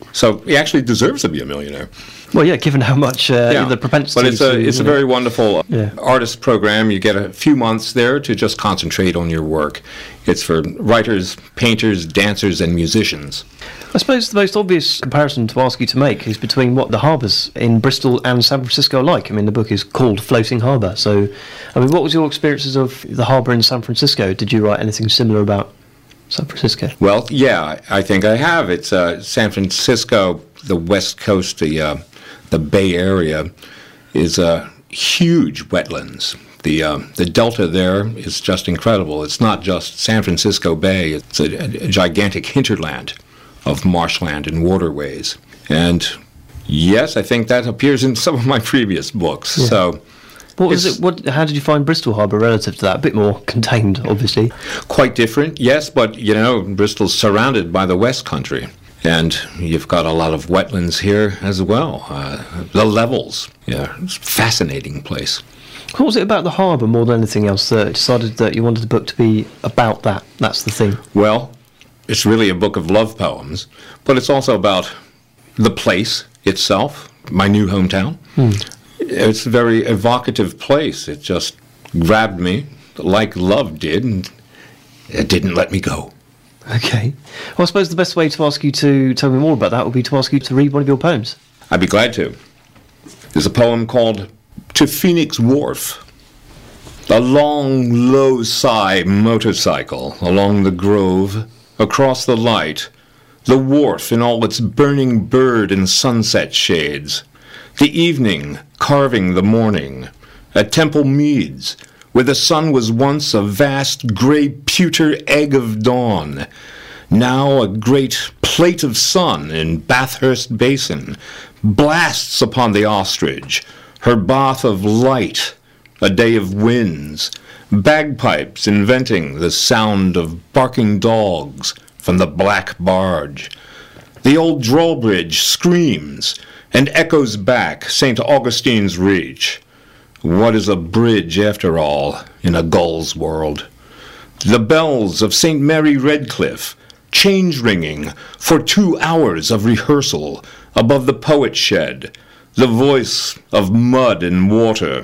So he actually deserves to be a millionaire. Well, yeah, given how much uh, Yeah. the propensity. But it's a to, it's a you know- very wonderful Yeah. artist program. You get a few months there to just concentrate on your work. It's for writers, painters, dancers, and musicians. I suppose the most obvious comparison to ask you to make is between what the harbours in Bristol and San Francisco are like. I mean, the book is called Floating Harbour. So, I mean, what was your experiences of the harbour in San Francisco? Did you write anything similar about San Francisco? Well, yeah, I I think I have. It's uh, San Francisco, the West Coast, the uh, the Bay Area, is uh, huge wetlands. The uh, the delta there is just incredible. It's not just San Francisco Bay. It's a, a gigantic hinterland of marshland and waterways. And yes, I think that appears in some of my previous books. Yeah. So. What was It's- it? What? How did you find Bristol Harbour relative to that? A bit more contained, obviously. Quite different, yes, but you know, Bristol's surrounded by the West Country, and you've got a lot of wetlands here as well. Uh, the levels, yeah, it's a fascinating place. What was it about the harbour more than anything else that decided that you wanted the book to be about that? That's the theme. Well, it's really a book of love poems, but it's also about the place itself, my new hometown. Hmm. It's a very evocative place. It just grabbed me like love did, and it didn't let me go. Okay. Well, I suppose the best way to ask you to tell me more about that would be to ask you to read one of your poems. I'd be glad to. There's a poem called To Phoenix Wharf. A long, low sigh motorcycle along the grove, across the light, the wharf in all its burning bird and sunset shades, the evening carving the morning, at Temple Meads, where the sun was once a vast grey pewter egg of dawn, now a great plate of sun in Bathurst Basin, blasts upon the ostrich, her bath of light, a day of winds, bagpipes inventing the sound of barking dogs from the black barge. The old drawbridge screams and echoes back Saint Augustine's reach. What is a bridge, after all, in a gull's world? The bells of Saint Mary Redcliffe, change ringing for two hours of rehearsal above the poet shed, the voice of mud and water,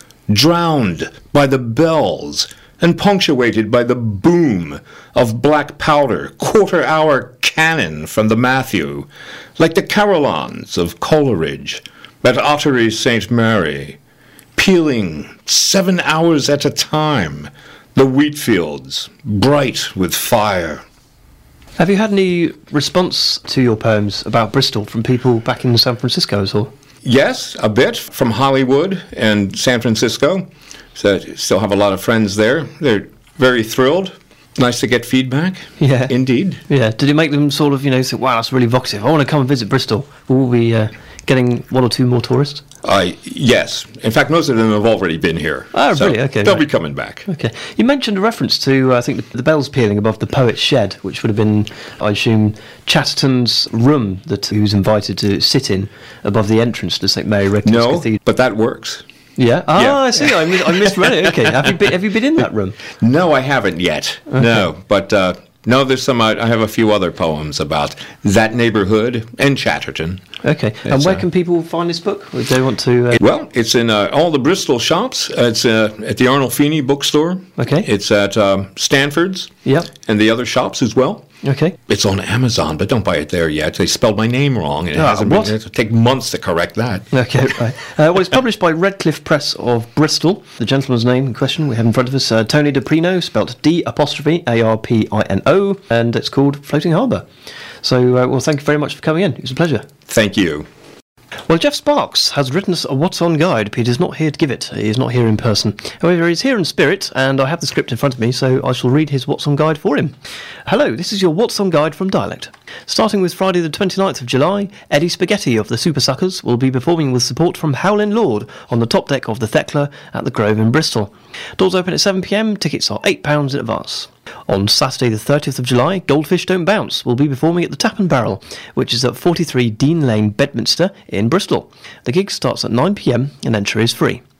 drowned by the bells and punctuated by the boom of black powder, quarter-hour cannon from the Matthew, like the carillons of Coleridge at Ottery Saint Mary, pealing seven hours at a time, the wheat fields bright with fire. Have you had any response to your poems about Bristol from people back in San Francisco at all? Yes, a bit from Hollywood and San Francisco. So still have a lot of friends there. They're very thrilled. Nice to get feedback. Yeah. Indeed. Yeah. Did it make them sort of, you know, say, wow, that's really evocative. I want to come and visit Bristol. Will we be uh, getting one or two more tourists? Uh, yes. In fact, most of them have already been here. Oh, so really? Okay. They'll right. be coming back. Okay. You mentioned a reference to, uh, I think, the, the bells pealing above the poet's shed, which would have been, I assume, Chatterton's room that he was invited to sit in above the entrance to Saint Mary Redcliffe No, Cathedral. but that works. Yeah. Ah, Yeah. I see. I, mis- I misread it. Okay. Have you been? Have you been in that room? No, I haven't yet. Okay. No, but uh, no, there's some. Uh, I have a few other poems about that neighborhood and Chatterton. Okay. And It's, where uh, can people find this book? Would they want to? Uh, Well, it's in uh, all the Bristol shops. Uh, it's uh, at the Arnold Feeney bookstore. Okay. It's at um, Stanford's. Yep. And the other shops as well. Okay. It's on Amazon, but don't buy it there yet. They spelled my name wrong, and it Ah, hasn't what? been. It'll take months to correct that. Okay, right. Uh, well, it's published by Redcliffe Press of Bristol. The gentleman's name in question we have in front of us, uh, Tony DiPrino, spelt D apostrophe A R P I N O, and it's called Floating Harbour. So, uh, well, thank you very much for coming in. It was a pleasure. Thank you. Well, Jeff Sparks has written us a What's On guide, but he's not here to give it. He's not here in person. However, he's here in spirit, and I have the script in front of me, so I shall read his What's On guide for him. Hello, this is your What's On guide from Dialect. Starting with Friday the twenty-ninth of July, Eddie Spaghetti of the Super Suckers will be performing with support from Howlin' Lord on the top deck of the Thekla at the Grove in Bristol. Doors open at seven p m, tickets are eight pounds in advance. On Saturday the thirtieth of July, Goldfish Don't Bounce will be performing at the Tap and Barrel, which is at forty-three Dean Lane, Bedminster in Bristol. The gig starts at nine p m and entry is free.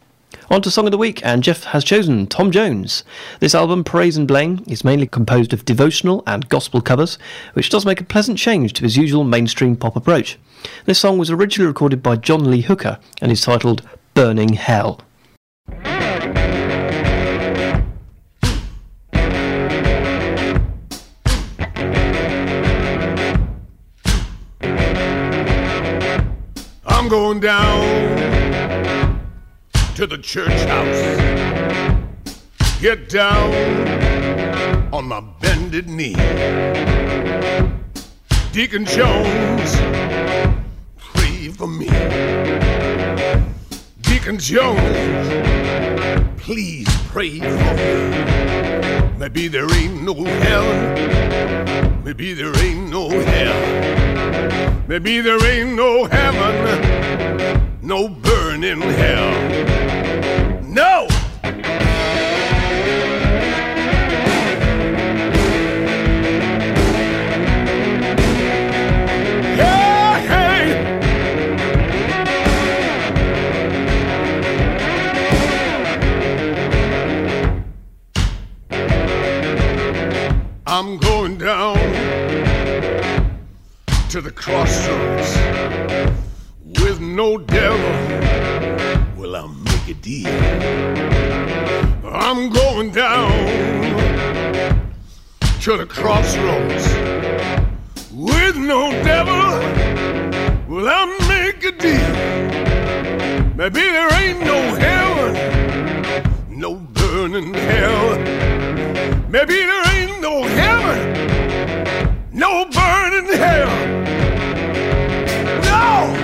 On to Song of the Week, and Jeff has chosen Tom Jones. This album, Praise and Blame, is mainly composed of devotional and gospel covers, which does make a pleasant change to his usual mainstream pop approach. This song was originally recorded by John Lee Hooker and is titled Burning Hell. I'm going down to the church house, get down on my bended knee. Deacon Jones, pray for me. Deacon Jones, please pray for me. Maybe there ain't no heaven, maybe there ain't no hell, maybe there ain't no heaven, no burning hell. No! Yeah, hey! I'm going down to the crossroads with no devil. Will I make a deal? I'm going down to the crossroads with no devil. Will I make a deal? Maybe there ain't no heaven, no burning hell. Maybe there ain't no heaven, no burning hell. No!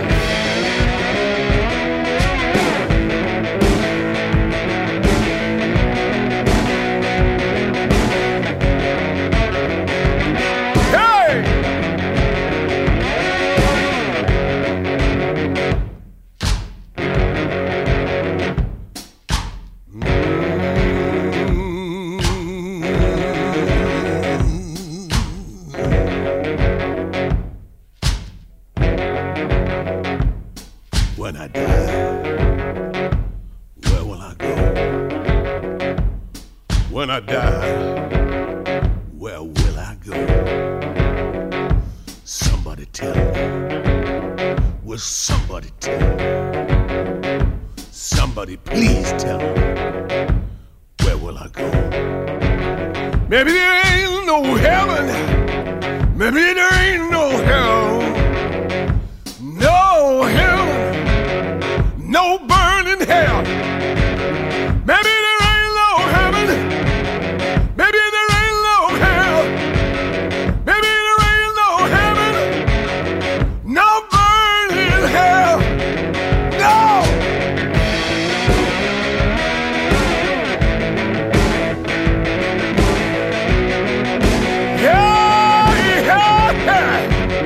When I die, where will I go? When I die, where will I go? Somebody tell me. Will somebody tell me? Somebody please tell me. Where will I go? Maybe there ain't no heaven. Maybe there ain't no hell. No heaven, no burning hell. Maybe there ain't no heaven. Maybe there ain't no hell. Maybe there ain't no heaven, no burning hell. No. Yeah, yeah, yeah.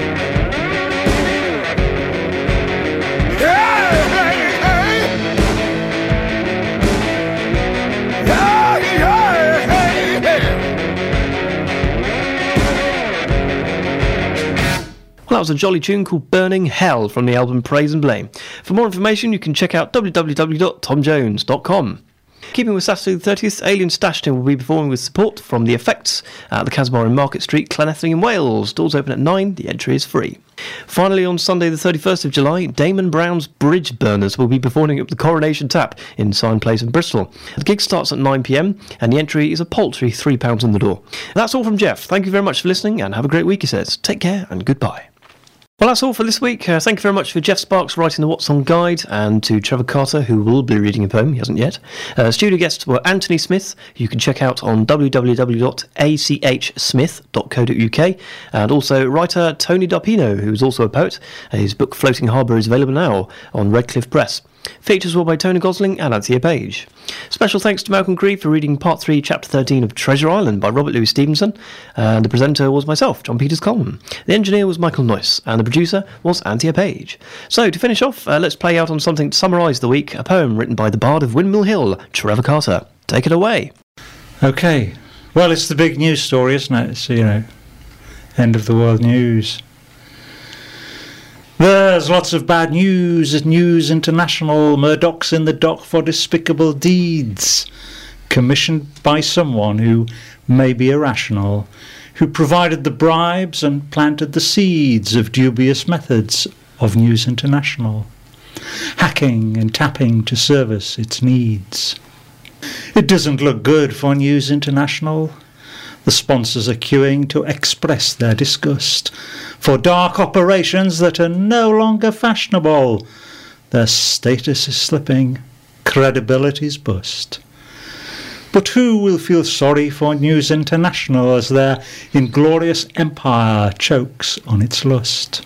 Well, that was a jolly tune called Burning Hell from the album Praise and Blame. For more information, you can check out w w w dot tom jones dot com. Keeping with Saturday the thirtieth, Alien Stash Team will be performing with support from The Effects at the Casbah in Market Street, Llanelli in Wales. Doors open at nine, the entry is free. Finally, on Sunday the thirty-first of July, Damon Brown's Bridge Burners will be performing at the Coronation Tap in Sign Place in Bristol. The gig starts at nine p m and the entry is a paltry three pounds on the door. That's all from Jeff. Thank you very much for listening and have a great week, he says. Take care and goodbye. Well, that's all for this week. Uh, thank you very much for Jeff Sparks writing the What's On Guide, and to Trevor Carter, who will be reading a poem, he hasn't yet. Uh, studio guests were Anthony Smith, who you can check out on w w w dot a c h smith dot co dot u k, and also writer Tony Darpino, who is also a poet. His book Floating Harbour is available now on Redcliffe Press. Features were by Tony Gosling and Anthea Page. Special thanks to Malcolm Grieve for reading Part three, Chapter thirteen of Treasure Island by Robert Louis Stevenson, and the presenter was myself, John Peters Coleman. The engineer was Michael Noyce, and the producer was Anthea Page. So, to finish off, uh, let's play out on something to summarise the week, a poem written by the Bard of Windmill Hill, Trevor Carter. Take it away. OK. Well, it's the big news story, isn't it? It's, you know, end of the world news. There's lots of bad news at News International. Murdoch's in the dock for despicable deeds, commissioned by someone who may be irrational, who provided the bribes and planted the seeds of dubious methods of News International, hacking and tapping to service its needs. It doesn't look good for News International. The sponsors are queuing to express their disgust for dark operations that are no longer fashionable. Their status is slipping, credibility's bust. But who will feel sorry for News International as their inglorious empire chokes on its lust?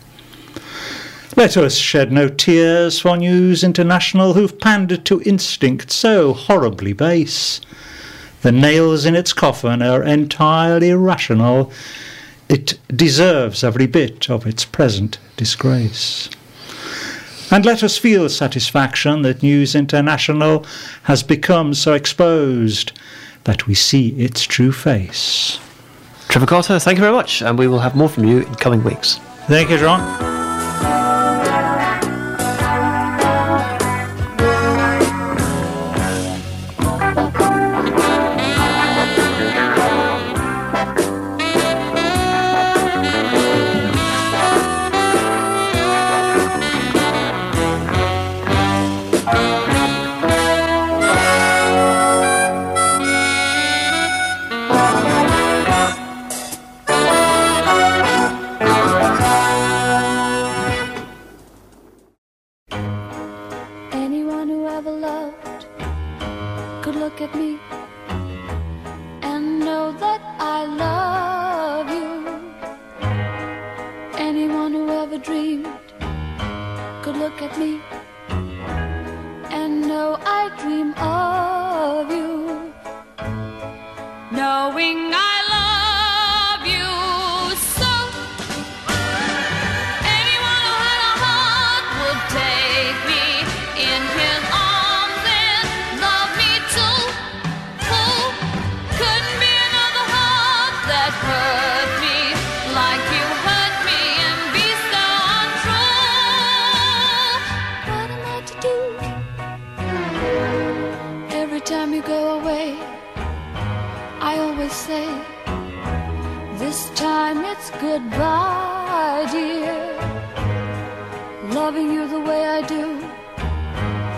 Let us shed no tears for News International, who've pandered to instinct so horribly base. The nails in its coffin are entirely rational. It deserves every bit of its present disgrace. And let us feel satisfaction that News International has become so exposed that we see its true face. Trevor Carter, thank you very much, and we will have more from you in coming weeks. Thank you, John.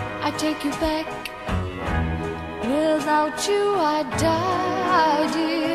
Without you, I die, dear.